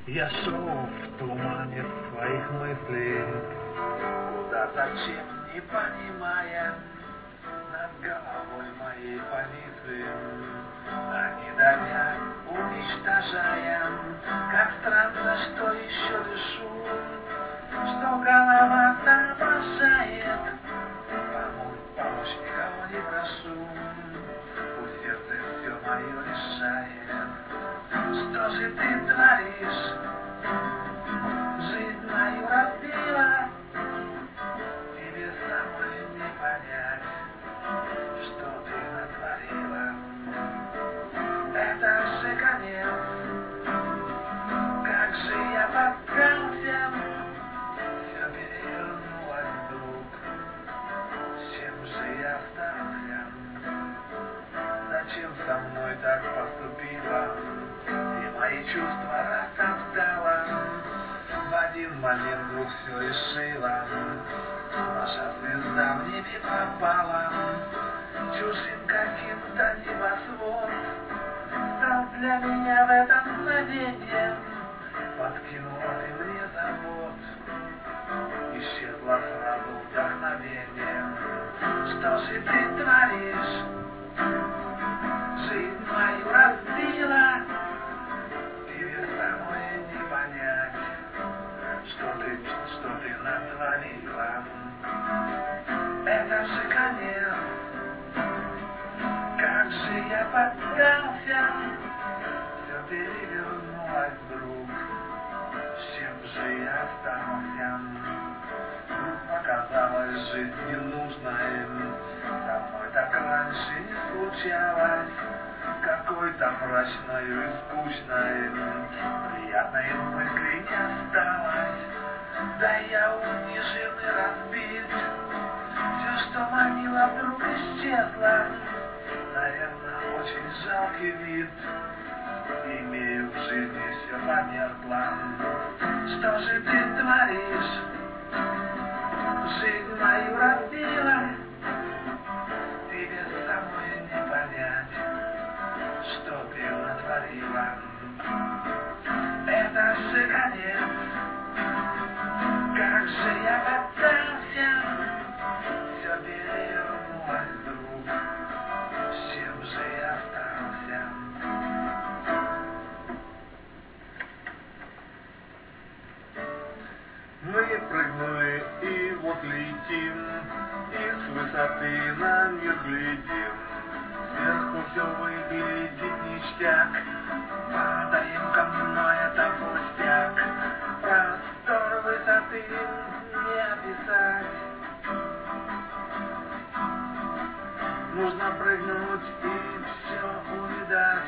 Я шел в тумане своих мыслей, куда, зачем, не понимая, над головой моей повисли, они давят, уничтожая. Как странно, что еще дышу, что голова соображает. Помочь никого не прошу, пусть сердце все мое решает. Что же ты творишь? Жизнь мою разбила, тебе самой не понять, что ты натворила. Это же конец, как же я поддался, все перевернулось вдруг, с чем же я остался? Зачем со мной так поступила и мои чувства растоптала? В один момент вдруг все решила, наша звезда в небе пропала. Чужим каким-то небосвод стал для меня в это мгновение. Подкинула ты мне забот, исчезло сразу вдохновение. Что же ты творишь? Жизнь мою разбила, тебе самой не понять, что ты натворила. Это же конец, как же я поддался, все перевернулось вдруг, с чем же я остался? Показалась жизнь ненужной, со мной так раньше не случалось. Какой-то мрачной и скучной, приятной мысли не осталось. Да я унижен и разбит, все, что манило, вдруг исчезло. Наверное, очень жалкий вид, имею в жизни, все померкло. Что же ты творишь? Жизнь мою разбила, тебе самой не понять, что ты натворила. Это же конец, как же я поддался, все перевернулось вдруг, с чем же я остался? Мы прыгнули и вот летим, и с высоты на мир глядим. Сверху все выглядит ништяк, падаем камной, это пустяк. Простор высоты не описать. Нужно прыгнуть и все увидать.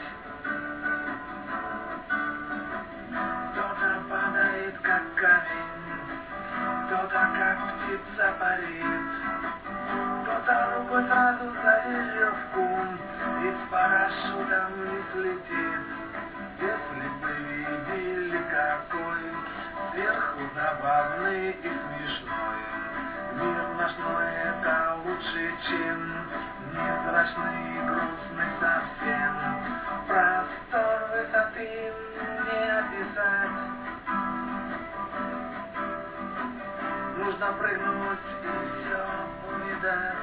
Кто-то падает, как камень, кто-то как птица парит, кто-то рукой сразу за веревку и с парашютом не слетит. Если бы видели, какой сверху забавный и смешной мир ночной, это лучше, чем невзрачный и грустный совсем. Простор высоты не описать. Нужно прыгнуть и все увидать.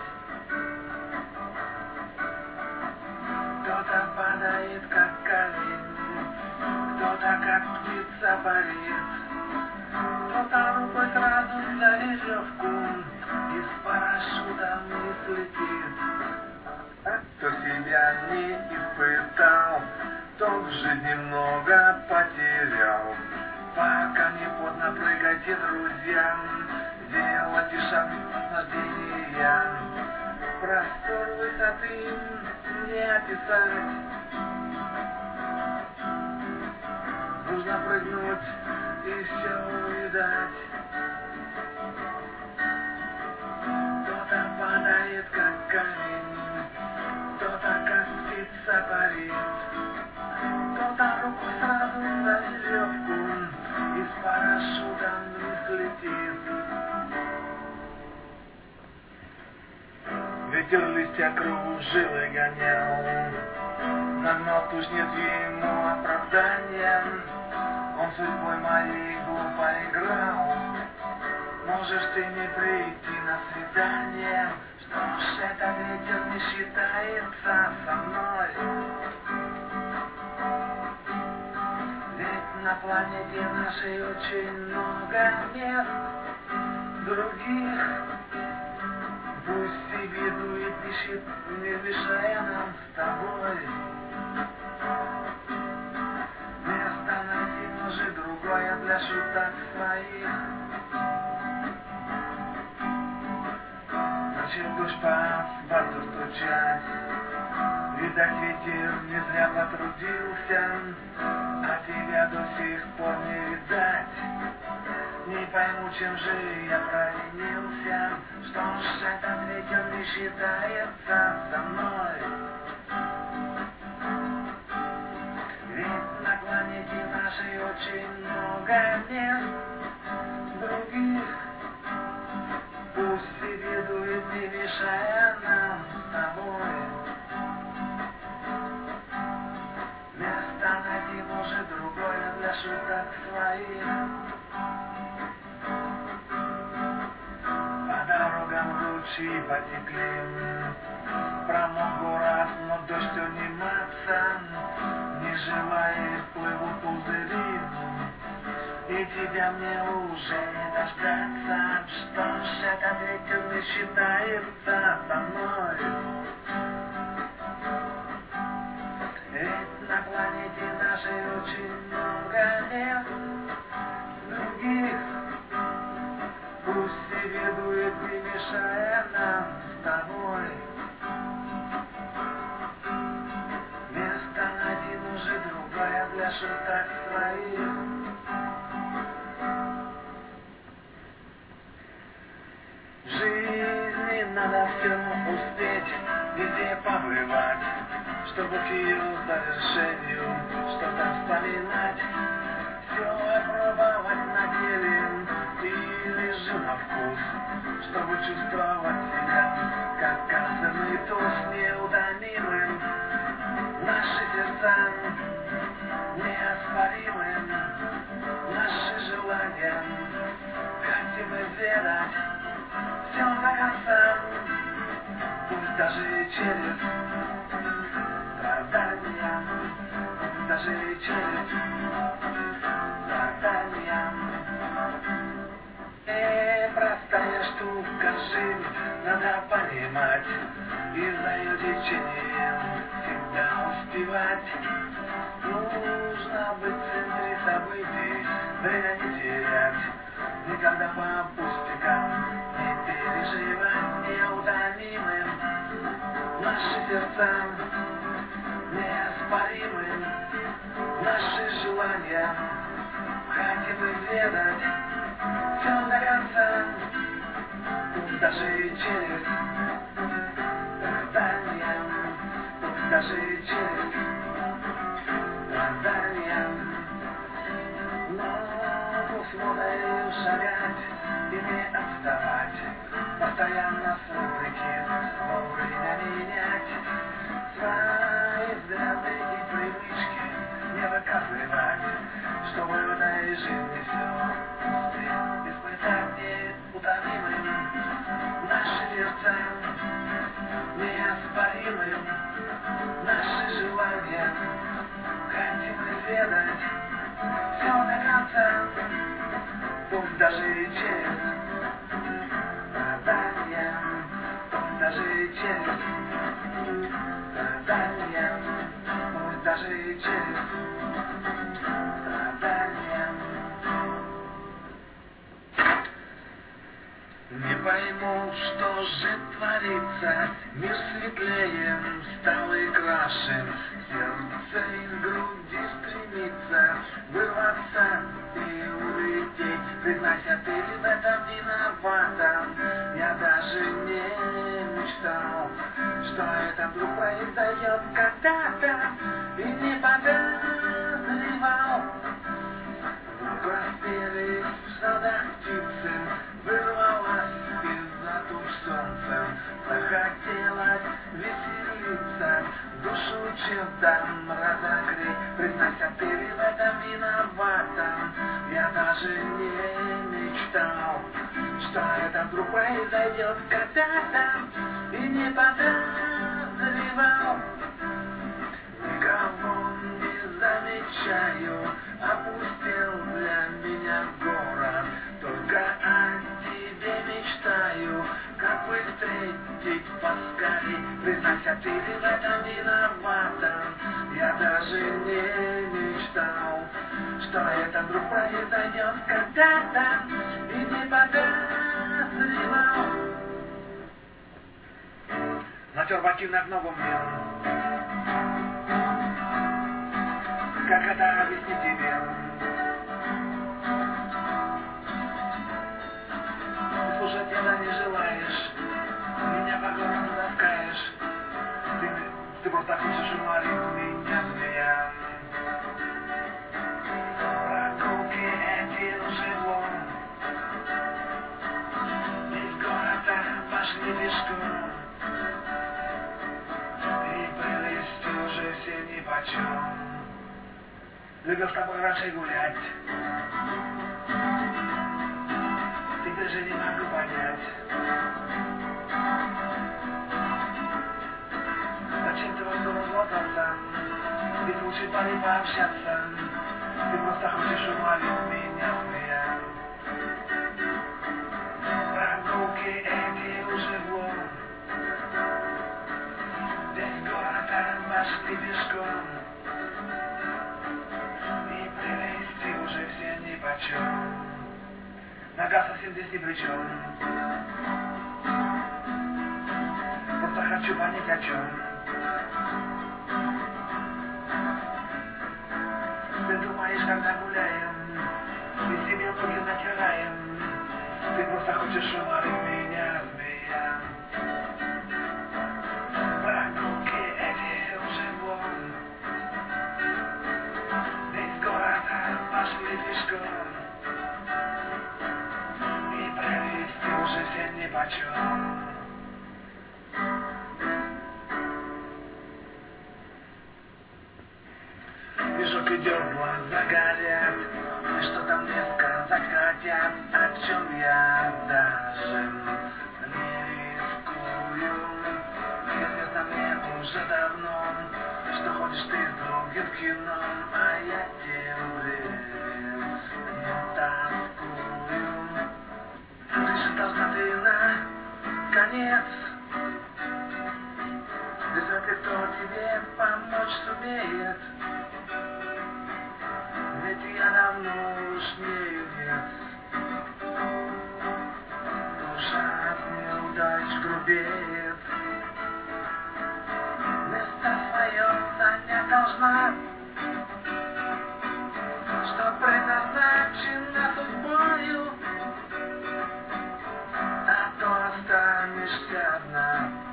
Кто-то падает, как камень, кто-то как птица парит, кто-то рукой сразу за веревку и с парашютом не слетит. Кто себя не испытал, тот в жизни много потерял. Пока не поздно, прыгайте, друзья, делайте шаг наслаждения. Простор высоты не описать. Нужно прыгнуть и все увидать. Кто-то падает, как камень, кто-то как птица парит, кто-то рукой сразу за веревку и с парашютом не слетит. Ветер листья кружил и гонял, нагнал тучницу ему оправдания. Он судьбой моей глупо играл. Можешь ты не прийти на свидание, что ж, этот вечер не считается со мной. Ведь на планете нашей очень много мест других. Пусть себе дует, не мешая нам с тобой. Место найти может другое для шуток своих. Начал дождь по асфальту стучать. Видать, ветер не зря потрудился, а тебя до сих пор не видать. Не пойму, чем же я провинился, что ж, этот ветер не считается со мной. Ведь на планете нашей очень много мест других. Пусть себе дует, не мешая нам с тобой. Место найти может другое для шуток своих. По дорогам ручьи потекли, промок город, но дождь униматься не желает, плывут пузыри. И тебя мне уже не дождаться, что ж, этот ветер не считается со мной. Ведь на планете нашей очень много мест других. Пусть себе дует, не мешая нам с тобой. Место найти может другое для шуток своих. В жизни надо все успеть, везде побывать, чтобы к ее завершению что-то вспоминать. Все опробовать на деле или же на вкус, чтобы чувствовать себя как козырный туз неутомимым. Наши сердца неоспоримым, наши желания хотим изведать все до конца, пусть даже через страдания, пусть даже через страдания. Простая штука жизнь, надо понимать, и за ее течением всегда успевать. Нужно быть в центре событий, время не терять, никогда по пустякам не переживать, неутомимым. Наши сердца неоспоримым, наши желания хотим изведать все до конца, пусть даже через страдания, пусть даже через страдания. Но пусть модой шагать и не отставать, постоянно свой прикид вовремя менять, свои взгляды и привычки не выказывать, чтобы в этой жизни все успеть испытать неутомимым. Наши сердца неоспоримым, наши желания хотим изведать все до конца, пусть даже через страдания, пусть даже через страдания, пусть даже через страдания. Не пойму, что же творится, мир светлее стал и краше, сердце из груди стремится вырваться и улететь. Признайся, ты в этом виновата, я даже не мечтал, что это вдруг произойдет когда-то, и не подозревал. Вдруг распели в садах птицы, вырвалась из-за туч солнцем, захотелось веселиться, душу чем-то разогреть. Признайся, ты в этом виновата, мечтал, что это вдруг произойдет когда-то, и не подозревал. Никого не замечаю, опустел для меня город, только о тебе мечтаю, как бы встретить поскорей. Признайся, ты ли в этом виновата? Я даже не мечтал, что это вдруг произойдет когда-то, и не подозревал. Натер ботинок ногу мне. Как это объяснить тебе? Ты слушать меня не желаешь, меня по городу таскаешь. Ты просто хочешь уморить меня, змея. Прогулки эти уже вон. Весь город пошли пешком. И прелести уже все нипочем. Любил с тобой раньше гулять. Теперь же не могу понять, зачем ты в город лопался? Ведь лучше парень пообщаться. Ты просто хочешь уморить меня, змея. Прогулки эти уже вон. Весь город пошли пешком. Уже все нипочем. Нога совсем здесь ни при чем. Просто хочу понять о чем. Ты думаешь, когда гуляем и себе ноги натираем, ты просто хочешь уморить меня, змея. Прогулки эти уже вон. Пошли пешком. И прелести уже все нипочем. Вижу, идет, глаза горят, и что-то мне сказать хотят, о чем я даже не рискую. Известно мне уже давно, что ходишь ты с другим в кино, а я тем временем не тоскую. Решить должна ты наконец. Без вряд ли кто тебе помочь сумеет. Ведь я давно уж не юнец. Душа от неудач грубеет. Место свое занять должна, что предназначено судьбою, а то останешься одна.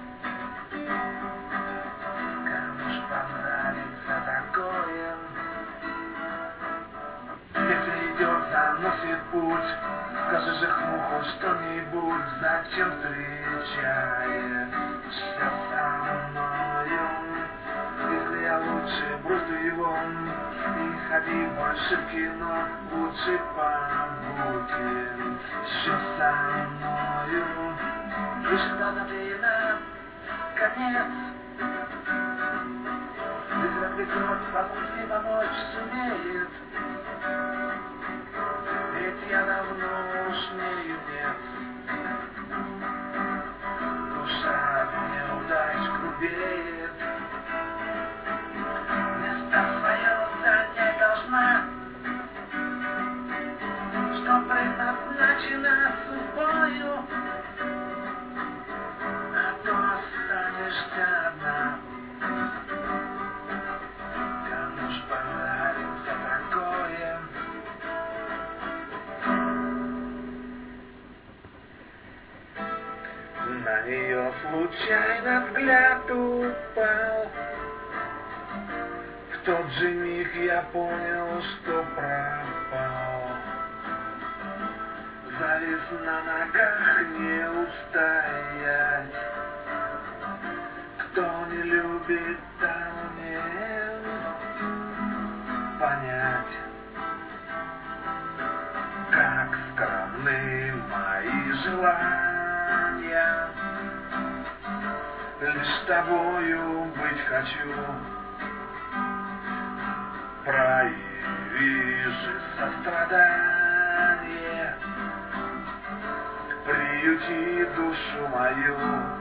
Кому ж понравится такое? Если идет, заносит путь, скажи же ему хоть что-нибудь, зачем встречаешься со мною? Если я лучше бросю его и ходи больше в кино, лучше побудь еще со мною. Слышишь, должна ты наконец. Без вряд ли кто тебе помочь сумеет. Ведь я давно уж не юнец. Душа от неудач грубеет. Место свое занять должна, что предназначено судьбою, а то останешься одна. Кому ж понравится такое? На нее случайно взгляд упал. В тот же миг я понял, что пропал. Завис на ногах, не устоять. Кто не любит, того не понять. Как скромны желания. Лишь с тобою быть хочу. Прояви же сострадание, приюти душу мою.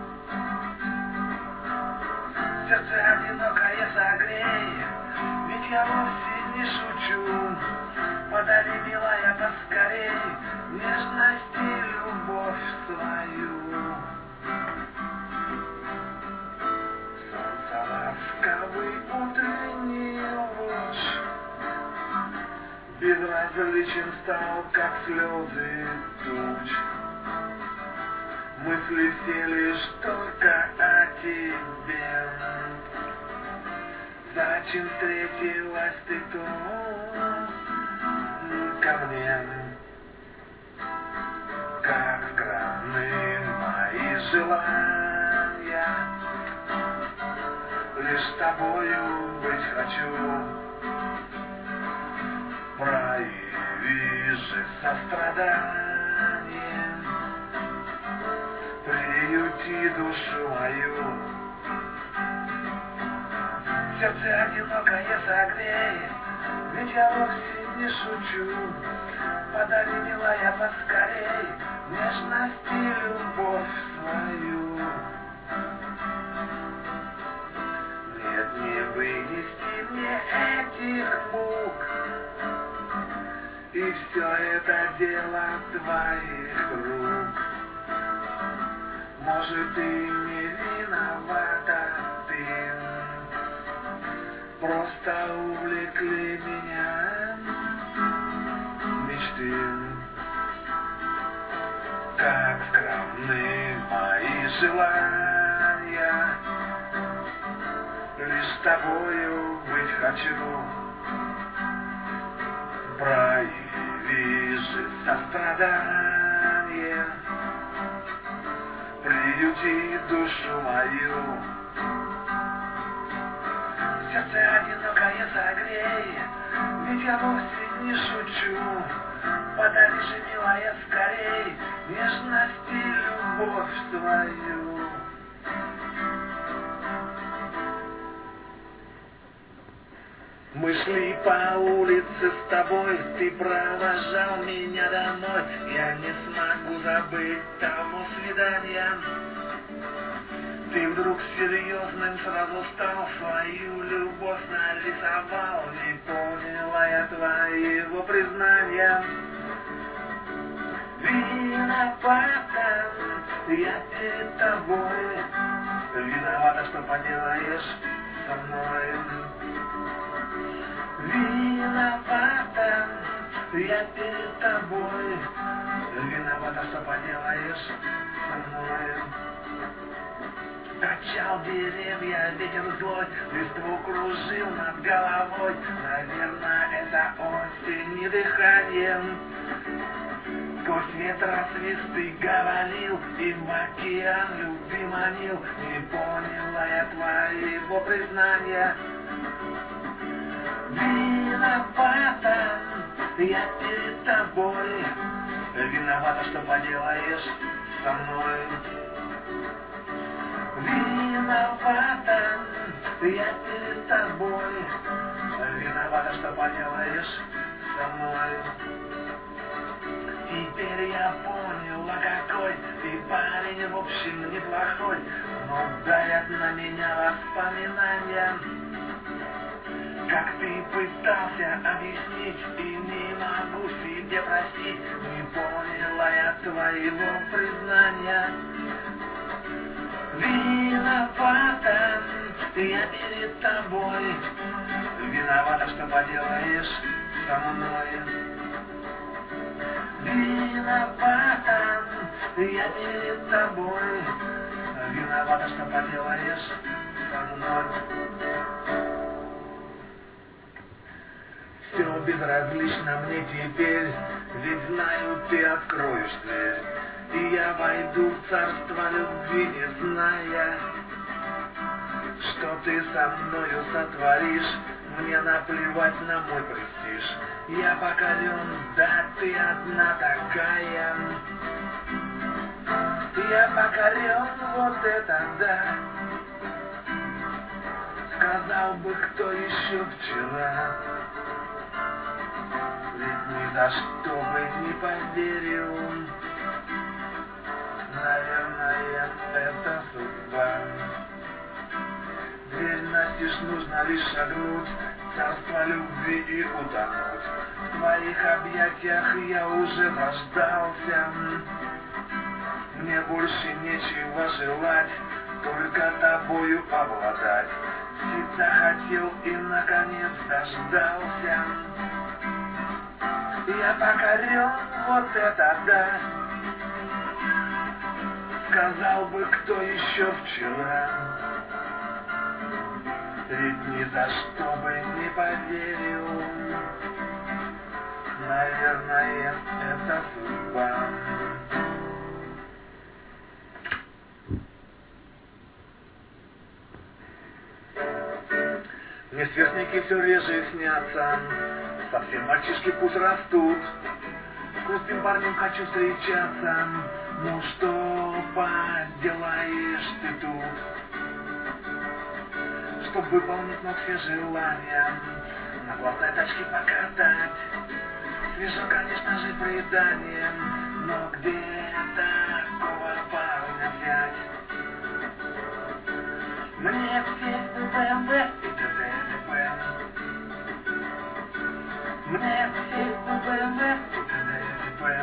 Сердце одинокое согрей, ведь я вовсе не шучу. Подари, милая, поскорей нежность и любовь свою. Солнце ласковый утренний луч безразличен стал, как слезы туч. Мысли все лишь только о тебе. Зачем встретилась ты тут ко мне? Как скромны мои желания, лишь с тобою быть хочу. Прояви же сострадание, приюти душу мою. Сердце одинокое согрей, ведь я вовсе не шучу. Подари, милая, поскорей нежность и любовь свою. Нет, не вынести мне этих мук, и все это дело твоих рук. Может, и не виновата ты, просто увлекли меня мечты. Как скромны мои желания, лишь с тобою быть хочу. Прояви же сострадание, приюти душу мою. Сердце одинокое согрей, ведь я вовсе не шучу. Подари же, милая, скорей нежность и любовь свою. Мы шли по улице с тобой, ты провожал меня домой. Я не смогу забыть того свидания. Ты вдруг серьезным сразу стал, свою любовь нарисовал. Не поняла я твоего признания. Виновата я перед тобой, виновата, что поделаешь со мной. Виновата я перед тобой, виновата, что поделаешь со мной. Качал деревья ветер злой, листву кружил над головой. Наверное, это осень и дыханием. Сквозь ветра свисты говорил, и в океан любви манил. Не поняла я твоего признания. Виновата я перед тобой, виновата, что поделаешь со мной. Виновата я перед тобой, виновата, что поделаешь со мной. Теперь я поняла, какой ты парень, в общем, неплохой, но давят на меня воспоминания. Как ты пытался объяснить, и не могу себе простить. Не поняла я твоего признания. Виновата я перед тобой, виновата, что поделаешь со мной. Виновата я перед тобой, виновата, что поделаешь со мной. Все безразлично мне теперь, ведь знаю, ты откроешь дверь, и я войду в царство любви, не зная, что ты со мною сотворишь. Мне наплевать на мой престиж, я покорен, да ты одна такая. Я покорен, вот это да. Сказал бы, кто еще вчера, ведь ни за что бы не поверил. Наверное, это судьба. Дверь настежь, нужно лишь шагнуть, царство любви и утонуть. В твоих объятиях я уже заждался. Мне больше нечего желать, только тобою обладать. Всегда хотел и наконец дождался. Я покорен, вот это да. Сказал бы, кто еще вчера, ведь ни за что бы не поверил. Наверное, это судьба. Мне сверстники все реже снятся, совсем мальчишки пусть растут. С крутым парнем хочу встречаться, ну что поделаешь ты тут? Чтоб выполнить мог все желания, на классной тачке покатать. Свежо, конечно же, преданием, но где такого парня взять? Мне все БМВ и ТД. Мне все БМВ и ТД.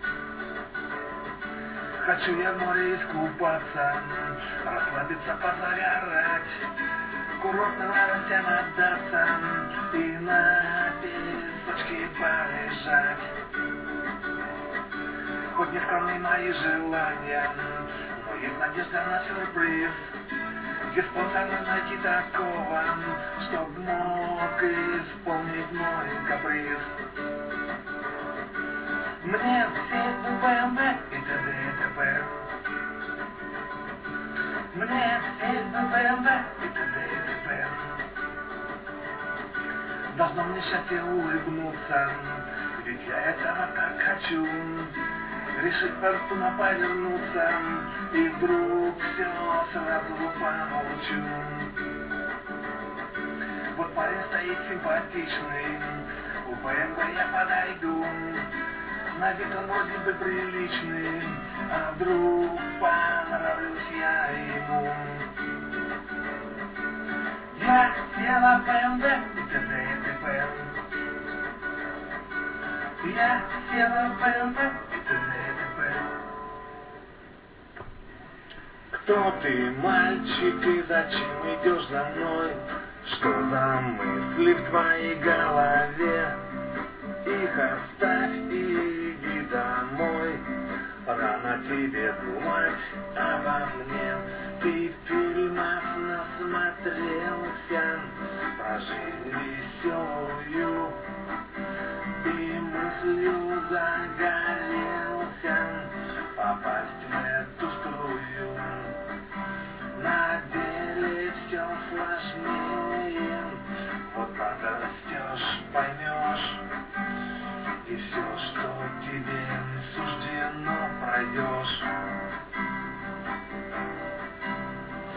Хочу я в море искупаться, расслабиться, позагорать, курортным радостям отдаться и на песочке полежать. Хоть не скромны мои желания, но есть надежда на сюрприз. Где способна найти такого, чтоб мог исполнить мой каприз? Мне все БМВ и ТД. Мне все БМВ и ТД. Должно мне счастье улыбнуться, ведь я этого так хочу. Решить фортуна повернуться, и вдруг все сразу получу. Вот парень стоит симпатичный, у БМВ я подойду. На вид он вроде бы приличный, а вдруг понравлюсь я ему. Я села в БМВ и ТД. Я села в БМВ и ТД. Кто ты, мальчик, и зачем идешь за мной? Что за мысли в твоей голове? Их оставь и иди домой. Рано тебе думать обо мне. Ты фильмов насмотрелся про жизнь веселую и мыслью загорелся попасть в эту струю. На деле все сложнее.